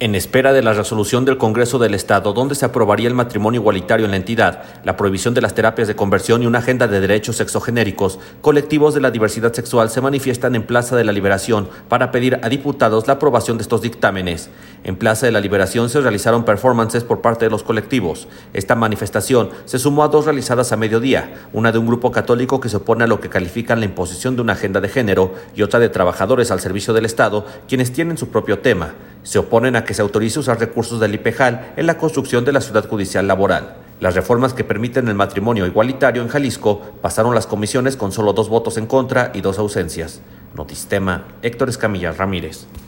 En espera de la resolución del Congreso del Estado, donde se aprobaría el matrimonio igualitario en la entidad, la prohibición de las terapias de conversión y una agenda de derechos sexogenéricos, colectivos de la diversidad sexual se manifiestan en Plaza de la Liberación para pedir a diputados la aprobación de estos dictámenes. En Plaza de la Liberación se realizaron performances por parte de los colectivos. Esta manifestación se sumó a dos realizadas a mediodía, una de un grupo católico que se opone a lo que califican la imposición de una agenda de género y otra de trabajadores al servicio del Estado, quienes tienen su propio tema. Se oponen a que se autorice usar recursos del IPEJAL en la construcción de la ciudad judicial laboral. Las reformas que permiten el matrimonio igualitario en Jalisco pasaron las comisiones con solo 2 votos en contra y 2 ausencias. Notistema, Héctor Escamilla Ramírez.